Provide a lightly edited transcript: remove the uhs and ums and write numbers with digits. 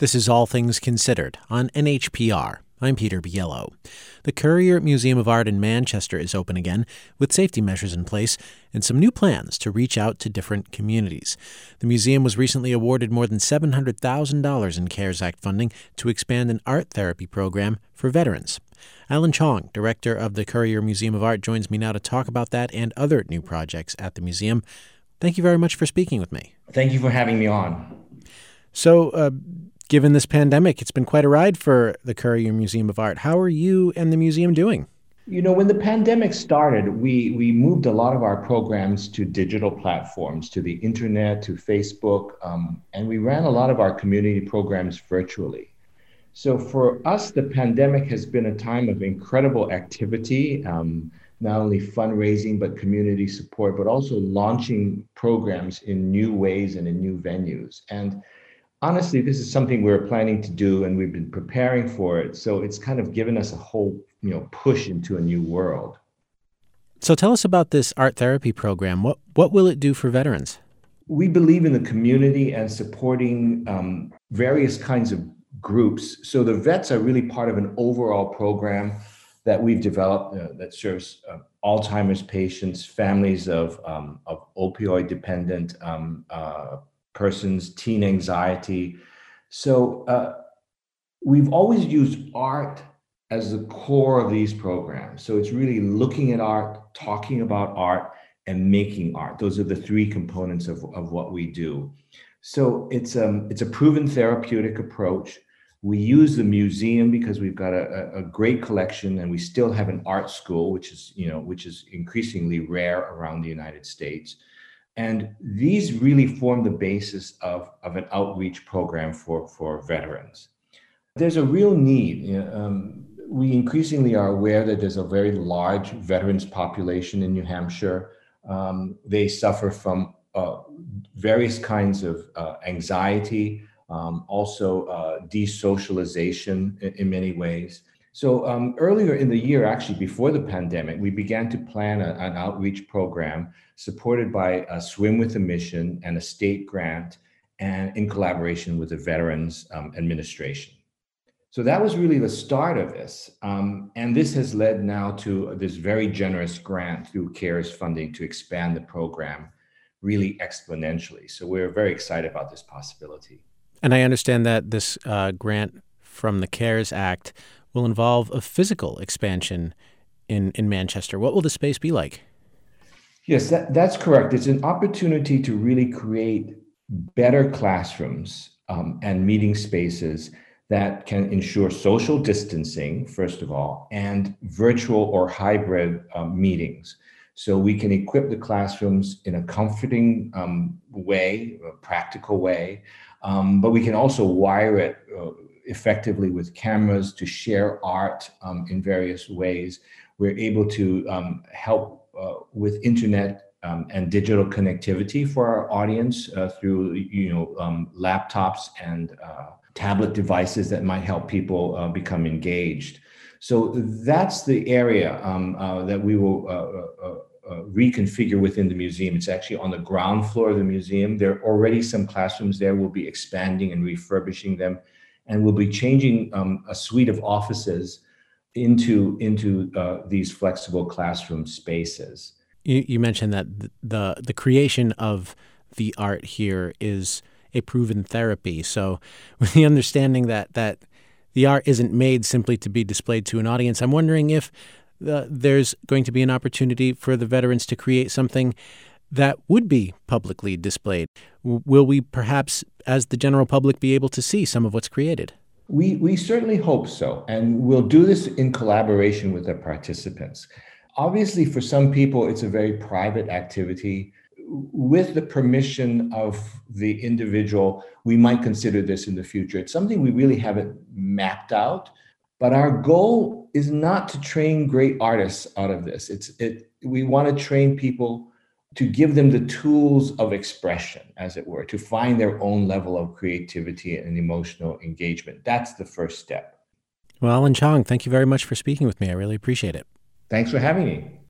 This is All Things Considered on NHPR. I'm Peter Biello. The Currier Museum of Art in Manchester is open again, with safety measures in place and some new plans to reach out to different communities. The museum was recently awarded more than $700,000 in CARES Act funding to expand an art therapy program for veterans. Alan Chong, director of the Currier Museum of Art, joins me now to talk about that and other new projects at the museum. Thank you very much for speaking with me. Thank you for having me on. So, given this pandemic, it's been quite a ride for the Currier Museum of Art. How are you and the museum doing? You know, when the pandemic started, we moved a lot of our programs to digital platforms, to the internet, to Facebook, and we ran a lot of our community programs virtually. So for us, the pandemic has been a time of incredible activity, not only fundraising, but community support, but also launching programs in new ways and in new venues. And honestly, this is something we're planning to do, and we've been preparing for it. So it's kind of given us a whole, push into a new world. So tell us about this art therapy program. What will it do for veterans? We believe in the community and supporting various kinds of groups. So the vets are really part of an overall program that we've developed that serves Alzheimer's patients, families of opioid dependent persons, teen anxiety. So we've always used art as the core of these programs. So it's really looking at art, talking about art, and making art. Those are the three components of what we do. So it's a proven therapeutic approach. We use the museum because we've got a great collection, and we still have an art school, which is increasingly rare around the United States. And these really form the basis of an outreach program for veterans. There's a real need. We increasingly are aware that there's a very large veterans population in New Hampshire. They suffer from various kinds of anxiety, also desocialization in many ways. So earlier in the year, actually before the pandemic, we began to plan an outreach program supported by Swim with a Mission and a state grant, and in collaboration with the Veterans Administration. So that was really the start of this. And this has led now to this very generous grant through CARES funding to expand the program really exponentially. So we're very excited about this possibility. And I understand that this grant from the CARES Act will involve a physical expansion in Manchester. What will the space be like? Yes, that's correct. It's an opportunity to really create better classrooms and meeting spaces that can ensure social distancing, first of all, and virtual or hybrid meetings. So we can equip the classrooms in a comforting way, a practical way, but we can also wire it effectively with cameras to share art in various ways. We're able to help with internet and digital connectivity for our audience through laptops and tablet devices that might help people become engaged. So that's the area that we will reconfigure within the museum. It's actually on the ground floor of the museum. There are already some classrooms there. We'll be expanding and refurbishing them, and we'll be changing a suite of offices into these flexible classroom spaces. You mentioned that the creation of the art here is a proven therapy. So with the understanding that the art isn't made simply to be displayed to an audience, I'm wondering if there's going to be an opportunity for the veterans to create something that would be publicly displayed. Will we perhaps, as the general public, be able to see some of what's created? We certainly hope so, and we'll do this in collaboration with the participants. Obviously, for some people, it's a very private activity. With the permission of the individual, we might consider this in the future. It's something we really haven't mapped out, but our goal is not to train great artists out of this. We want to train people to give them the tools of expression, as it were, to find their own level of creativity and emotional engagement. That's the first step. Well, Alan Chong, thank you very much for speaking with me. I really appreciate it. Thanks for having me.